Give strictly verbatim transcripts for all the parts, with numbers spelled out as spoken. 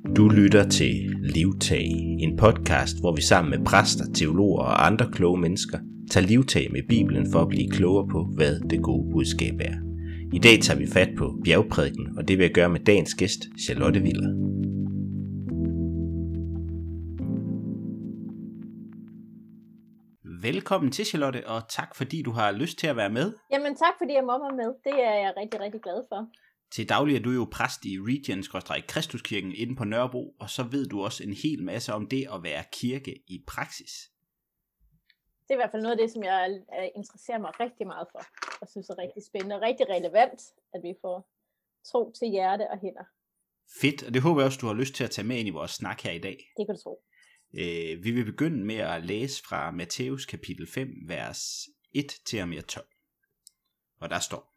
Du lytter til Livtag, en podcast, hvor vi sammen med præster, teologer og andre kloge mennesker tager livtag med Bibelen for at blive klogere på, hvad det gode budskab er. I dag tager vi fat på bjergprædiken, og det vil jeg gøre med dagens gæst, Charlotte Willer. Velkommen til, Charlotte, og tak fordi du har lyst til at være med. Jamen tak fordi jeg må være med. Det er jeg rigtig, rigtig glad for. Til daglig er du jo præst i Region-Kristuskirken inde på Nørrebro, og så ved du også en hel masse om det at være kirke i praksis. Det er i hvert fald noget af det, som jeg interesserer mig rigtig meget for, og synes er rigtig spændende og rigtig relevant, at vi får tro til hjerte og hænder. Fedt, og det håber jeg også, du har lyst til at tage med ind i vores snak her i dag. Det kan du tro. Øh, vi vil begynde med at læse fra Matthæus kapitel fem, vers et til og med tolv. Og der står: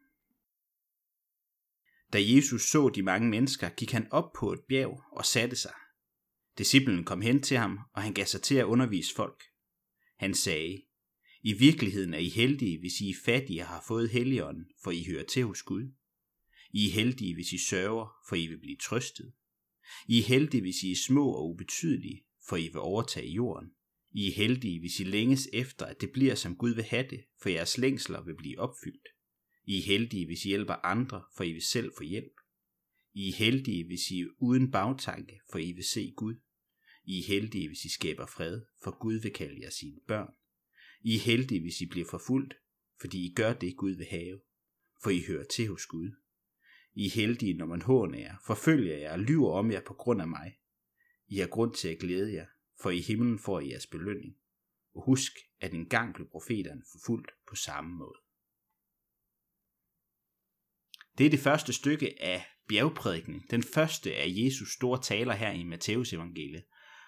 Da Jesus så de mange mennesker, gik han op på et bjerg og satte sig. Disciplen kom hen til ham, og han gav sig til at undervise folk. Han sagde: I virkeligheden er I heldige, hvis I er fattige og har fået Helligånden, for I hører til hos Gud. I er heldige, hvis I sørger, for I vil blive trøstet. I er heldige, hvis I er små og ubetydelige, for I vil overtage jorden. I er heldige, hvis I længes efter, at det bliver, som Gud vil have det, for jeres længsler vil blive opfyldt. I er heldige, hvis I hjælper andre, for I vil selv få hjælp. I er heldige, hvis I er uden bagtanke, for I vil se Gud. I er heldige, hvis I skaber fred, for Gud vil kalde jer sine børn. I er heldige, hvis I bliver forfulgt, fordi I gør det, Gud vil have, for I hører til hos Gud. I er heldige, når man håner jer, forfølger jer og lyver om jer på grund af mig. I har grund til at glæde jer, for i himlen får I jeres belønning. Og husk, at engang blev profeterne forfulgt på samme måde. Det er det første stykke af bjergprædiken, den første af Jesus store taler her i Matthæus evangeliet.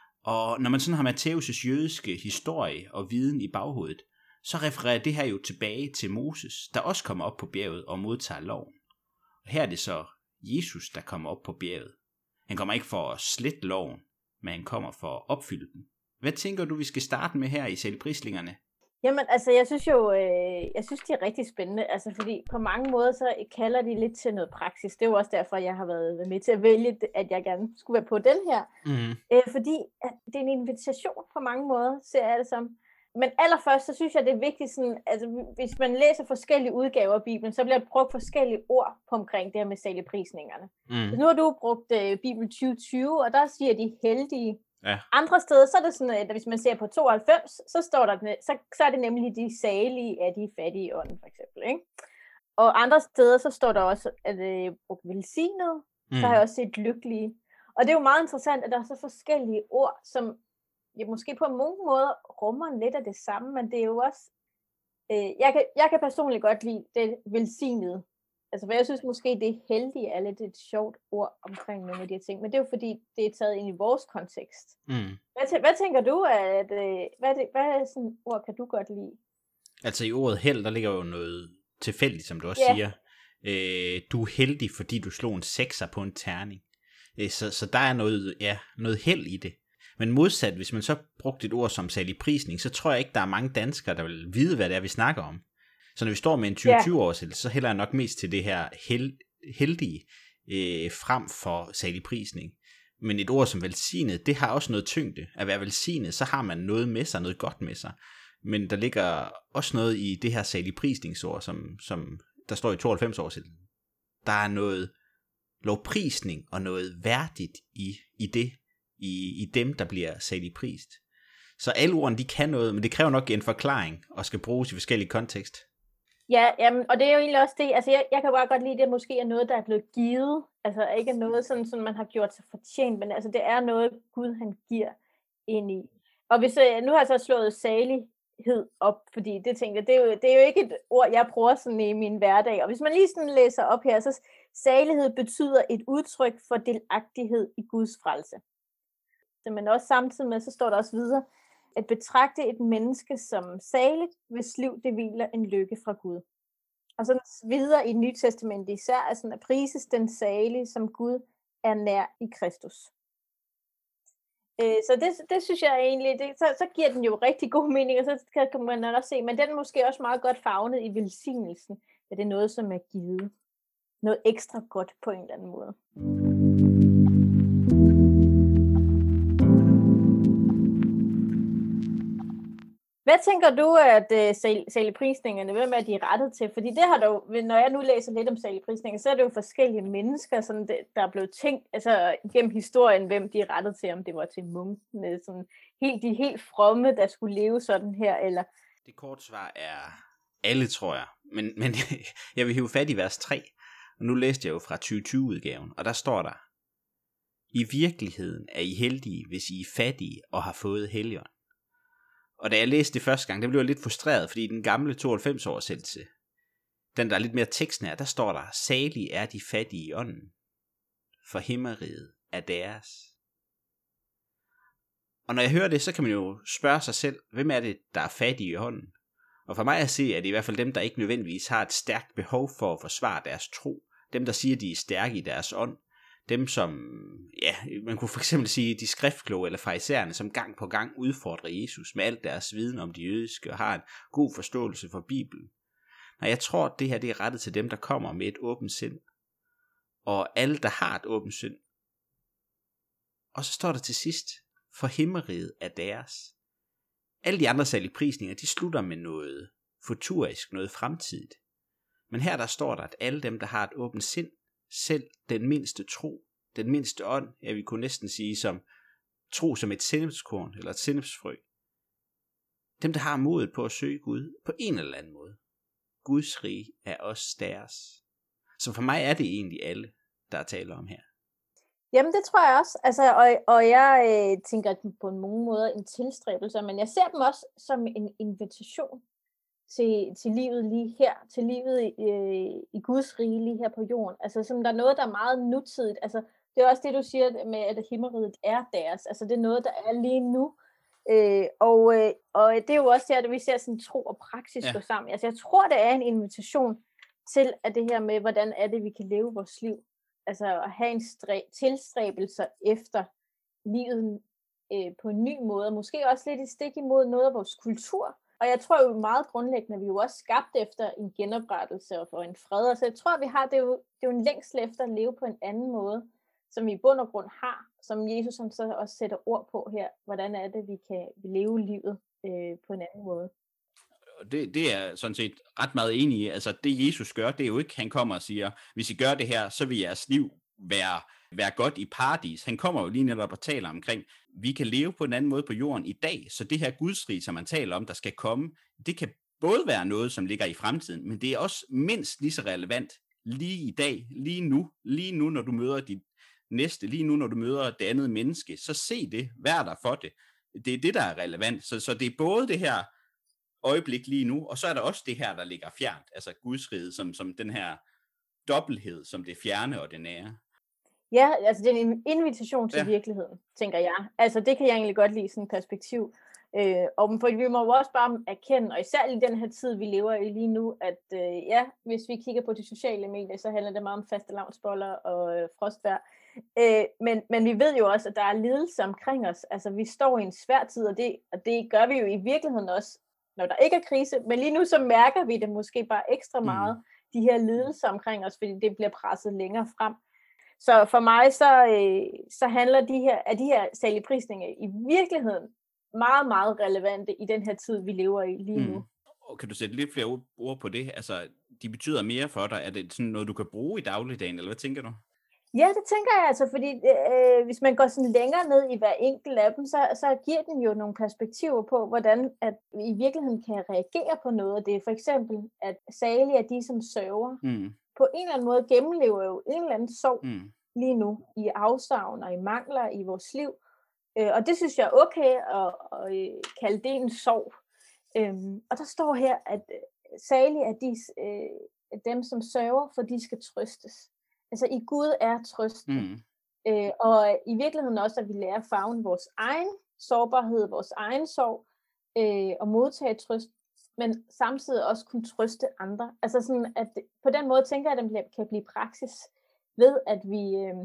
Og når man sådan har Matthæus' jødiske historie og viden i baghovedet, så refererer det her jo tilbage til Moses, der også kommer op på bjerget og modtager loven. Og her er det så Jesus, der kommer op på bjerget. Han kommer ikke for at slette loven, men han kommer for at opfylde den. Hvad tænker du, vi skal starte med her i saligprislingerne? Jamen, altså, jeg synes jo, øh, jeg synes, de er rigtig spændende, altså, fordi på mange måder, så kalder de lidt til noget praksis. Det er jo også derfor, jeg har været med til at vælge, at jeg gerne skulle være på den her. Mm. Øh, fordi at det er en invitation på mange måder, ser jeg det som. Men allerførst, så synes jeg, det er vigtigt, sådan, altså, hvis man læser forskellige udgaver af Bibelen, så bliver der brugt forskellige ord på omkring det her med saligprisningerne. Mm. Nu har du brugt øh, Bibel tyve tyve, og der siger de heldige. Ja. Andre steder, så er det sådan, at hvis man ser på tooghalvfems, så, står der, så, så er det nemlig de salige af de fattige i ånden, for eksempel. Ikke? Og andre steder, så står der også, at det er brugt velsignet, mm. så har jeg også set lykkelige. Og det er jo meget interessant, at der er så forskellige ord, som ja, måske på mange måder rummer lidt af det samme, men det er jo også, øh, jeg, kan, jeg kan personligt godt lide det velsignede. Altså, for jeg synes måske, det er heldigt, er lidt et sjovt ord omkring nogle af de her ting, men det er jo fordi, det er taget ind i vores kontekst. Mm. Hvad, hvad tænker du, at, hvad, det, hvad er sådan et ord, kan du godt lide? Altså i ordet held, der ligger jo noget tilfældigt, som du også yeah. siger. Øh, du er heldig, fordi du slog en sekser på en terning. Øh, så, så der er noget, ja, noget held i det. Men modsat, hvis man så brugte et ord som saligprisning, så tror jeg ikke, der er mange danskere, der vil vide, hvad det er, vi snakker om. Så når vi står med en tyve tyve årsættelse, så hælder jeg nok mest til det her held, heldige øh, frem for saligprisning. Men et ord som velsignet, det har også noget tyngde. At være velsignet, så har man noget med sig, noget godt med sig. Men der ligger også noget i det her saligprisningsord, som, som der står i tooghalvfems årsættelsen. Der er noget lovprisning og noget værdigt i, i det, i, i dem, der bliver saligprist. Så alle ordene, de kan noget, men det kræver nok en forklaring og skal bruges i forskellige kontekst. Ja, jamen, og det er jo egentlig også det, altså jeg, jeg kan bare godt lide, at det måske er noget, der er blevet givet, altså ikke noget sådan, sådan man har gjort sig fortjent, men altså det er noget, Gud han giver ind i. Og hvis, nu har jeg så slået salighed op, fordi det tænker jeg, det er jo, det er jo ikke et ord, jeg bruger sådan i min hverdag, og hvis man lige sådan læser op her, så salighed betyder et udtryk for delagtighed i Guds frelse. Men også samtidig med, så står der også videre, at betragte et menneske som saligt, hvis liv det hviler en lykke fra Gud. Og så videre i Nye Testamentet især, er sådan at prises den salige, som Gud er nær i Kristus. Øh, så det, det synes jeg egentlig, det, så, så giver den jo rigtig god mening, og så kan man også se, men den er måske også meget godt favnet i velsignelsen, at det er noget, som er givet. Noget ekstra godt på en eller anden måde. Hvad tænker du, at uh, sal- saligprisningerne, hvem er de rettet til? Fordi det har du, når jeg nu læser lidt om saligprisninger, så er det jo forskellige mennesker, sådan det, der er blevet tænkt, altså gennem historien, hvem de er rettet til, om det var til munkene, sådan helt, de helt fromme, der skulle leve sådan her, eller... Det korte svar er alle, tror jeg. Men, men jeg vil hive fat i vers tre, og nu læste jeg jo fra tyve tyve-udgaven, og der står der: I virkeligheden er I heldige, hvis I er fattige og har fået Helligånden. Og da jeg læste det første gang, der blev jeg lidt frustreret, fordi den gamle tooghalvfems-oversættelse, den der er lidt mere tekstnær, der står der: Salige er de fattige i ånden, for himmeriget er deres. Og når jeg hører det, så kan man jo spørge sig selv, hvem er det, der er fattige i ånden? Og for mig at se, er det i hvert fald dem, der ikke nødvendigvis har et stærkt behov for at forsvare deres tro. Dem, der siger, de er stærke i deres ånd. Dem, som, ja, man kunne for eksempel sige, de skriftkloge eller farisæerne, som gang på gang udfordrer Jesus med alt deres viden om de jødiske og har en god forståelse for Bibelen. Nej, jeg tror, at det her det er rettet til dem, der kommer med et åbent sind. Og alle, der har et åbent sind. Og så står der til sidst: For himmeriget er deres. Alle de andre saligprisninger, de slutter med noget futurisk, noget fremtidigt. Men her der står der, at alle dem, der har et åbent sind, selv den mindste tro, den mindste ånd, jeg vil kunne næsten sige som tro som et sennepskorn eller et sennepsfrø. Dem, der har modet på at søge Gud på en eller anden måde. Guds rige er også deres. Så for mig er det egentlig alle, der er tale om her. Jamen, det tror jeg også. Altså, og, og jeg øh, tænker at på nogle måder en tilstræbelse, men jeg ser dem også som en invitation til, til livet lige her, til livet øh, i Guds rige lige her på jorden. Altså, som der er noget, der er meget nutidigt. Altså, det er også det, du siger med, at himmeriget er deres. Altså, det er noget, der er lige nu. Øh, og, øh, og det er jo også der, at vi ser sådan tro og praksis ja. gå sammen. Altså, jeg tror, det er en invitation til at det her med, hvordan er det, vi kan leve vores liv. Altså at have en stræ- tilstræbelse efter livet øh, på en ny måde, måske også lidt i stik imod noget af vores kultur. Og jeg tror jo meget grundlæggende, at vi er jo også skabt efter en genoprettelse og for en fred. Og så jeg tror, at vi har, det er jo, det er jo en længsel efter at leve på en anden måde, som vi i bund og grund har, som Jesus han så også sætter ord på her. Hvordan er det, vi kan leve livet øh, på en anden måde. Det, det er sådan set ret meget enig i. Altså det Jesus gør, det er jo ikke, han kommer og siger, hvis I gør det her, så vil jeres liv være, være godt i paradis. Han kommer jo lige netop og taler omkring, vi kan leve på en anden måde på jorden i dag, så det her gudsrige, som man taler om, der skal komme, det kan både være noget, som ligger i fremtiden, men det er også mindst lige så relevant lige i dag, lige nu, lige nu, når du møder dit næste, lige nu, når du møder det andet menneske, så se det, vær der for det. Det er det, der er relevant. Så, så det er både det her øjeblik lige nu, og så er der også det her, der ligger fjernt, altså gudsriget, som, som den her dobbelthed, som det fjerne og det nære. Ja, altså det er en invitation til ja. virkeligheden, tænker jeg. Altså det kan jeg egentlig godt lide, sådan et perspektiv. Øh, og for vi må jo også bare erkende, og især i den her tid, vi lever i lige nu, at øh, ja, hvis vi kigger på de sociale medier, så handler det meget om fastelavnsboller og øh, frostvejr. Øh, men, men vi ved jo også, at der er lidelse omkring os. Altså vi står i en svær tid, og det, og det gør vi jo i virkeligheden også, når der ikke er krise, men lige nu så mærker vi det måske bare ekstra meget, mm. de her lidelser omkring os, fordi det bliver presset længere frem. Så for mig så, øh, så handler de her, er de her saligprisninger i virkeligheden meget, meget relevante i den her tid, vi lever i lige nu. Mm. Og kan du sætte lidt flere ord på det? Altså, de betyder mere for dig. Er det sådan noget, du kan bruge i dagligdagen, eller hvad tænker du? Ja, det tænker jeg altså, fordi øh, hvis man går sådan længere ned i hver enkelt af dem, så, så giver den jo nogle perspektiver på, hvordan at vi i virkeligheden kan reagere på noget af det. For eksempel, at salige er de, som sørger. Mm. På en eller anden måde gennemlever jo en eller anden sorg mm. lige nu, i afsavn og i mangler i vores liv. Øh, og det synes jeg er okay at, at, at kalde det en sorg. Øhm, og der står her, at salige er de, øh, dem, som sørger, for de skal trøstes. Altså i Gud er trøsten. Mm. Øh, og i virkeligheden også, at vi lærer at favne vores egen sårbarhed, vores egen sorg, øh, og modtage trøst, men samtidig også kunne trøste andre. Altså sådan, at på den måde tænker jeg, at det kan blive praksis ved, at vi, øh,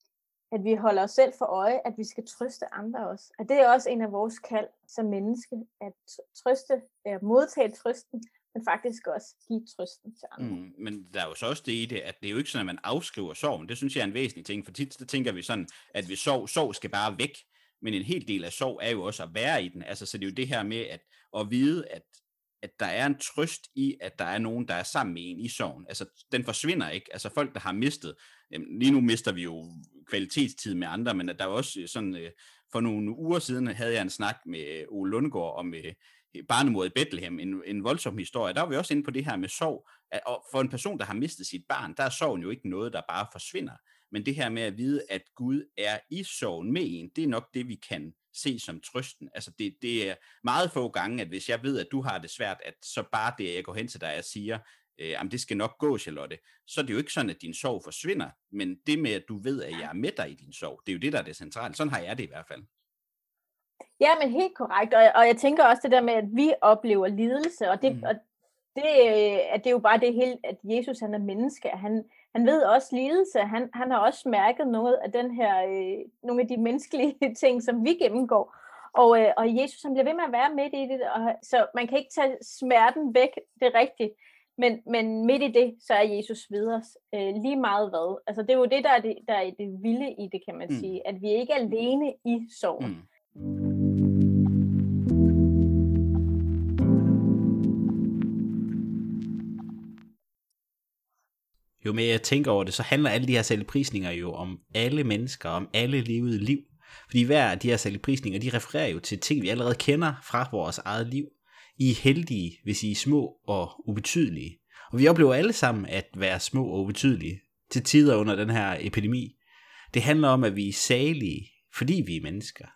at vi holder os selv for øje, at vi skal trøste andre også. Og det er også en af vores kald som menneske, at trøste, at modtage trøsten, men faktisk også give trøsten til andre. Mm, men der er jo så også det i det, at det er jo ikke sådan, at man afskriver sorgen. Det synes jeg er en væsentlig ting, for tit så tænker vi sådan, at vi sorg, sorg skal bare væk. Men en hel del af sorg er jo også at være i den. Altså, så det er jo det her med at at vide, at, at der er en trøst i, at der er nogen, der er sammen med en i sorgen. Altså, den forsvinder ikke. Altså, folk, der har mistet, jamen, lige nu mister vi jo kvalitetstid med andre, men der er også sådan, øh, for nogle uger siden havde jeg en snak med Ole Lundgaard om øh, barnemor i Bethlehem, en, en voldsom historie. Der var vi også inde på det her med sorg. Og for en person, der har mistet sit barn, der er sorgen jo ikke noget, der bare forsvinder. Men det her med at vide, at Gud er i sorgen med en, det er nok det, vi kan se som trøsten. Altså det, det er meget få gange, at hvis jeg ved, at du har det svært, at så bare det, jeg går hen til dig og siger, øh, jamen det skal nok gå, Charlotte, så er det jo ikke sådan, at din sorg forsvinder. Men det med, at du ved, at jeg er med dig i din sorg, det er jo det, der er det centrale. Sådan har jeg det i hvert fald. Ja, men helt korrekt. Og, og jeg tænker også det der med, at vi oplever lidelse, og det, mm. og det, at det er jo bare det hele, at Jesus han er menneske. Han, han ved også lidelse. Han, han har også mærket noget af den her, øh, nogle af de menneskelige ting, som vi gennemgår. Og, øh, og Jesus han bliver ved med at være midt i det. Og, så man kan ikke tage smerten væk, det er rigtigt. Men, men midt i det, så er Jesus videre øh, lige meget hvad. Altså det er jo det, der er det, der er det vilde i det, kan man mm. sige. At vi ikke er alene i sorgen. Mm. Jo mere jeg tænker over det, så handler alle de her selvprisninger jo om alle mennesker, om alle levede liv. Fordi hver af de her selvprisninger, de refererer jo til ting, vi allerede kender fra vores eget liv. I er heldige, hvis I er små og ubetydelige. Og vi oplever alle sammen at være små og ubetydelige til tider under den her epidemi. Det handler om, at vi er salige, fordi vi er mennesker.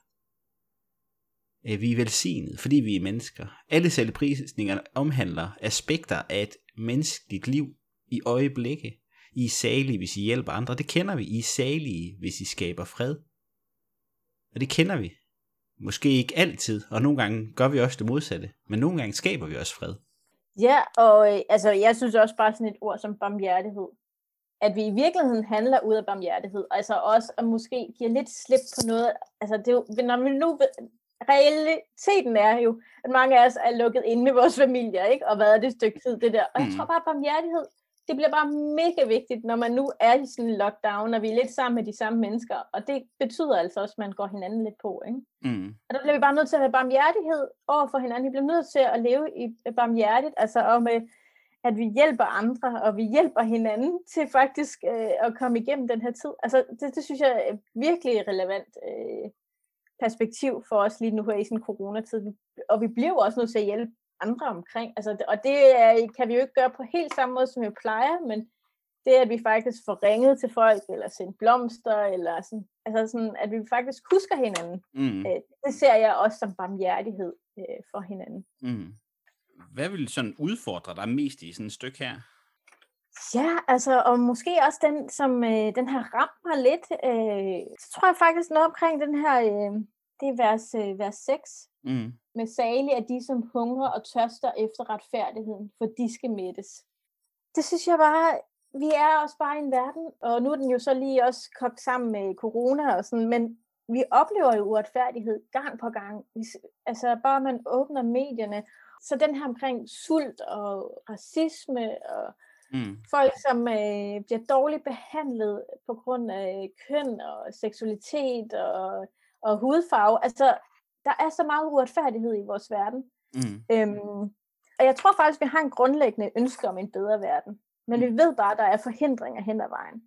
Vi er velsignet, fordi vi er mennesker. Alle selvprisninger omhandler aspekter af et menneskeligt liv i øjeblikke. I er salige, hvis I hjælper andre. Det kender vi. I er salige, hvis I skaber fred. Og det kender vi. Måske ikke altid, og nogle gange gør vi også det modsatte. Men nogle gange skaber vi også fred. Ja, og øh, altså, jeg synes også bare sådan et ord som barmhjertighed. At vi i virkeligheden handler ud af barmhjertighed. Altså også at måske give lidt slip på noget. Altså det er jo, når vi nu... Realiteten er jo, at mange af os er lukket inde med vores familier, ikke? Og hvad er det et stykke tid, det der. Og jeg tror bare, at barmhjertighed, det bliver bare mega vigtigt, når man nu er i sådan en lockdown, og vi er lidt sammen med de samme mennesker. Og det betyder altså også, at man går hinanden lidt på, ikke? Mm. Og der bliver vi bare nødt til at have barmhjertighed over for hinanden. Vi bliver nødt til at leve i barmhjertigt, altså om, at vi hjælper andre, og vi hjælper hinanden til faktisk øh, at komme igennem den her tid. Altså det, det synes jeg er virkelig relevant øh, perspektiv for os lige nu her i sådan en coronatid. Og vi bliver jo også nødt til at hjælpe andre omkring. Altså, og det er, kan vi jo ikke gøre på helt samme måde, som vi plejer, men det, at vi faktisk får ringet til folk, eller sendt blomster, eller sådan, altså sådan, at vi faktisk husker hinanden. Mm. Det ser jeg også som barmhjertighed for hinanden. Mm. Hvad vil sådan udfordre dig mest i sådan et stykke her? Ja, altså, og måske også den, som øh, den har ramt mig lidt. Øh, så tror jeg faktisk noget omkring den her, øh, det er vers, øh, vers seks. Mm. Med salige er de, som hungrer og tørster efter retfærdigheden, for de skal mættes. Det synes jeg bare, vi er også bare i en verden, og nu er den jo så lige også kogt sammen med corona og sådan, men vi oplever jo uretfærdighed gang på gang. Altså bare man åbner medierne, så den her omkring sult og racisme og Mm. folk, som øh, bliver dårligt behandlet på grund af køn og seksualitet og, og hudfarve. Altså, der er så meget uretfærdighed i vores verden. Mm. Øhm, og jeg tror faktisk, vi har en grundlæggende ønske om en bedre verden. Men vi ved bare, at der er forhindringer hen ad vejen.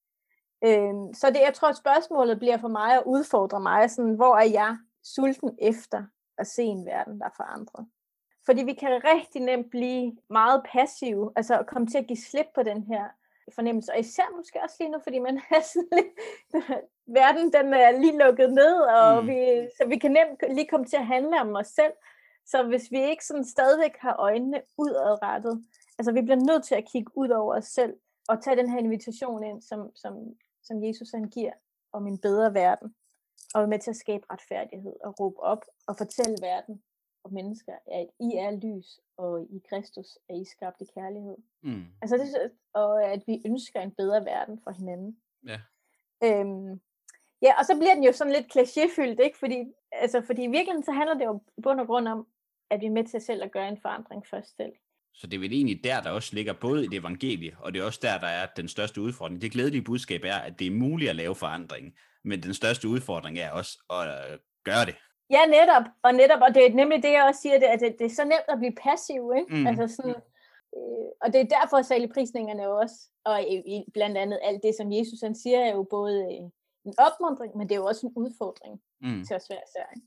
Øhm, så det, jeg tror, at spørgsmålet bliver for mig at udfordre mig, sådan, hvor er jeg sulten efter at se en verden, der er forandret. Fordi vi kan rigtig nemt blive meget passive, altså at komme til at give slip på den her fornemmelse. Og især måske også lige nu, fordi man er sådan lidt, verden den er lige lukket ned, og mm. vi, så vi kan nemt lige komme til at handle om os selv. Så hvis vi ikke sådan stadigvæk har øjnene udadrettet, altså vi bliver nødt til at kigge ud over os selv, og tage den her invitation ind, som, som, som Jesus han giver om en bedre verden, og være med til at skabe retfærdighed, og råbe op og fortælle verden og mennesker, at I er lys, og i Kristus er I skabt i kærlighed. Mm. Altså det, og at vi ønsker en bedre verden for hinanden. Ja. Øhm, ja, og så bliver den jo sådan lidt klichéfyldt, ikke? Fordi, altså, fordi i virkeligheden så handler det jo i bund og grund om, at vi er med til selv at gøre en forandring først selv. Så det er vel egentlig der, der også ligger både i det evangelie, og det er også der, der er den største udfordring. Det glædelige budskab er, at det er muligt at lave forandring, men den største udfordring er også at gøre det. Ja, netop. Og netop, og det er nemlig det, jeg også siger, det, at det, det er så nemt at blive passiv, ikke? Mm. Altså sådan, øh, og det er derfor saligprisningerne også, og i, i, blandt andet alt det, som Jesus han siger, er jo både øh, en opmuntring, men det er jo også en udfordring Mm. til os hver især, ikke?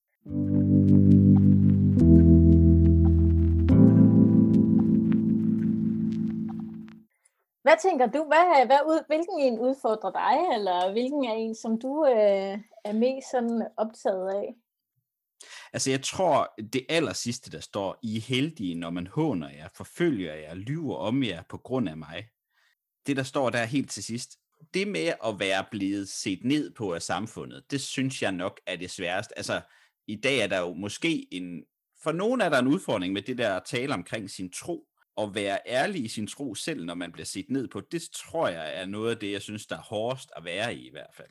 Hvad tænker du? Hvad, hvad ud, hvilken en udfordrer dig, eller hvilken er en, som du øh, er mest sådan optaget af? Altså jeg tror, det aller sidste, der står, I er heldige, når man håner jer, forfølger jer, lyver om jer på grund af mig. Det, der står der helt til sidst, det med at være blevet set ned på af samfundet, det synes jeg nok er det sværeste. Altså i dag er der jo måske en, for nogen er der en udfordring med det der at tale omkring sin tro, og være ærlig i sin tro selv, når man bliver set ned på. Det tror jeg er noget af det, jeg synes, der er hårdest at være i i hvert fald.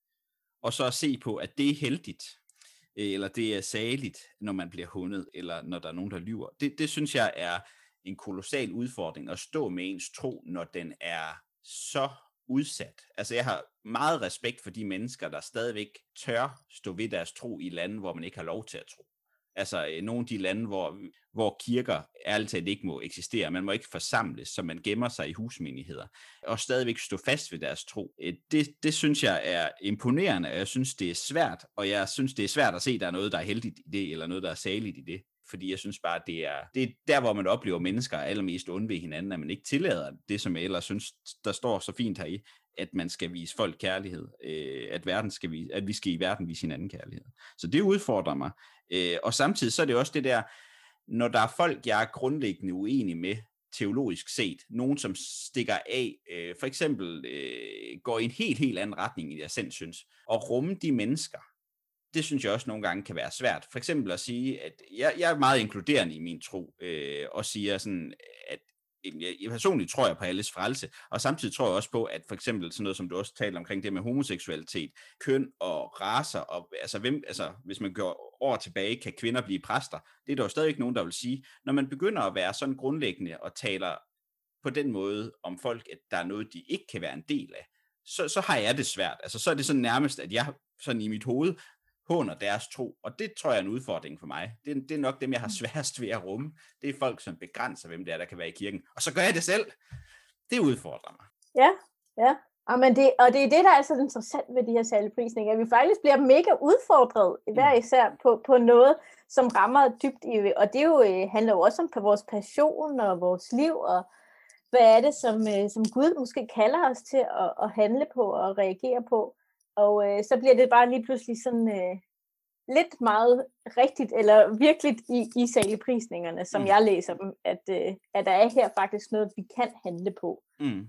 Og så at se på, at det er heldigt, eller det er saligt, når man bliver hundet, eller når der er nogen, der lyver. Det, det synes jeg er en kolossal udfordring, at stå med ens tro, når den er så udsat. Altså jeg har meget respekt for de mennesker, der stadigvæk tør stå ved deres tro i lande, hvor man ikke har lov til at tro. Altså nogle af de lande, hvor, hvor kirker ærligt talt ikke må eksistere. Man må ikke forsamles, så man gemmer sig i husmenigheder. Og stadigvæk stå fast ved deres tro. Det, det synes jeg er imponerende, og jeg synes, det er svært. Og jeg synes, det er svært at se, at der er noget, der er heldigt i det, eller noget, der er saligt i det. Fordi jeg synes bare, det er, det er der, hvor man oplever mennesker allermest onde ved hinanden, at man ikke tillader det, som jeg ellers synes, der står så fint heri, at man skal vise folk kærlighed, øh, at, verden skal vise, at vi skal i verden vise hinanden kærlighed. Så det udfordrer mig. Øh, og samtidig så er det også det der, når der er folk, jeg er grundlæggende uenig med, teologisk set, nogen som stikker af, øh, for eksempel øh, går i en helt, helt anden retning, end jeg selv synes, og rumme de mennesker, det synes jeg også nogle gange kan være svært. For eksempel at sige, at jeg, jeg er meget inkluderende i min tro, øh, og siger sådan, at jeg personligt tror jeg på alles frelse, og samtidig tror jeg også på, at for eksempel sådan noget, som du også taler omkring det med homoseksualitet, køn og racer, og altså, hvem, altså hvis man går år tilbage, kan kvinder blive præster, det er der jo stadig ikke nogen, der vil sige. Når man begynder at være sådan grundlæggende og taler på den måde om folk, at der er noget, de ikke kan være en del af, så, så har jeg det svært. Altså så er det sådan nærmest, at jeg sådan i mit hoved håner deres tro, og det tror jeg er en udfordring for mig. Det, det er nok dem, jeg har sværest ved at rumme. Det er folk, som begrænser, hvem det er, der kan være i kirken. Og så gør jeg det selv. Det udfordrer mig. Ja, ja. Og, men det, og det er det, der er så interessant ved de her saligprisninger, at vi faktisk bliver mega udfordret, hver især på, på noget, som rammer dybt i, og det jo, øh, handler jo også om på vores passion og vores liv, og hvad er det, som, øh, som Gud måske kalder os til at, at handle på og reagere på. Og øh, så bliver det bare lige pludselig sådan øh, lidt meget rigtigt, eller virkelig i, i saligprisningerne, som mm. jeg læser dem, at, øh, at der er her faktisk noget, vi kan handle på. Mm.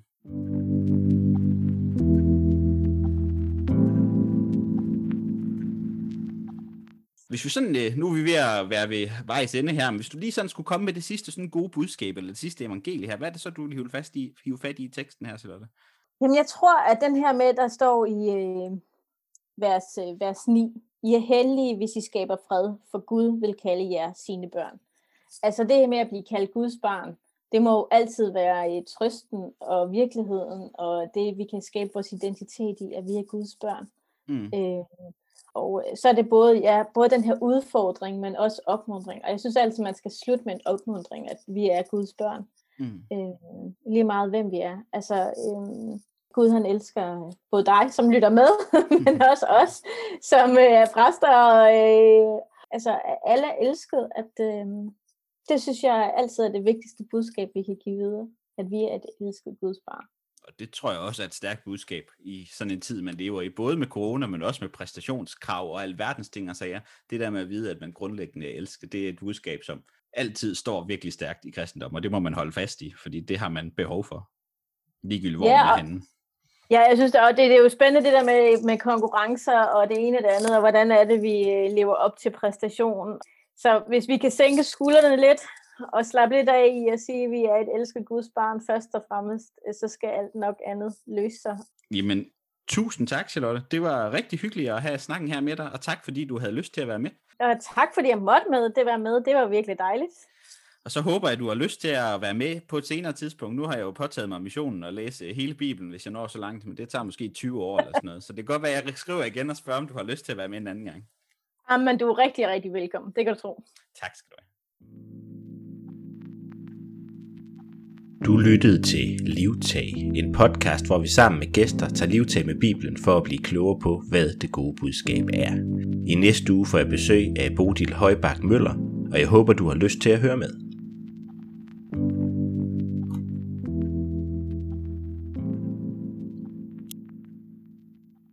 Hvis vi sådan, nu er vi ved at være ved vejs ende her, men hvis du lige sådan skulle komme med det sidste sådan gode budskab, eller det sidste evangelie her, hvad er det så, du vil hive fast i, hive fat i i teksten her, Charlotte? Jamen jeg tror, at den her med, der står i øh, vers, øh, vers ni, I er heldige, hvis I skaber fred, for Gud vil kalde jer sine børn. Altså det her med at blive kaldt Guds barn, det må jo altid være i trøsten og virkeligheden, og det vi kan skabe vores identitet i, at vi er Guds børn. Mm. Øh, og så er det både, ja, både den her udfordring, men også opmuntring. Og jeg synes altid, man skal slutte med en opmuntring, at vi er Guds børn. Mm. Øh, lige meget hvem vi er. Altså øh, Gud han elsker både dig, som lytter med, men også os, som øh, er præster. Og, øh, altså alle er elsket. At, øh, det synes jeg altid er det vigtigste budskab, vi kan give videre. At vi er et elsket Guds barn. Og det tror jeg også er et stærkt budskab i sådan en tid, man lever i. Både med corona, men også med præstationskrav og alverdens ting og sager. Det der med at vide, at man grundlæggende elsker, det er et budskab, som altid står virkelig stærkt i kristendom, og det må man holde fast i, fordi det har man behov for. Ligegyldigt hvor ja, man er henne. Ja, jeg synes, og det, det er jo spændende det der med, med konkurrencer og det ene og det andet, og hvordan er det, vi lever op til præstationen. Så hvis vi kan sænke skuldrene lidt, og slappe lidt af i at sige, at vi er et elsket Guds barn først og fremmest, så skal alt nok andet løse sig. Jamen, tusind tak, Charlotte. Det var rigtig hyggeligt at have snakken her med dig, og tak fordi du havde lyst til at være med. Og tak fordi jeg måtte med det være med. Det var virkelig dejligt. Og så håber jeg, at du har lyst til at være med på et senere tidspunkt. Nu har jeg jo påtaget mig missionen at læse hele Bibelen, hvis jeg når så langt, men det tager måske tyve år eller sådan noget. Så det kan godt være, at jeg skriver igen og spørger, om du har lyst til at være med en anden gang. Jamen, du er rigtig, rigtig velkommen. Det kan du tro. Tak skal du have. Du lyttede til Livtag, en podcast, hvor vi sammen med gæster tager livtag med Bibelen for at blive klogere på, hvad det gode budskab er. I næste uge får jeg besøg af Bodil Højbak Møller, og jeg håber, du har lyst til at høre med.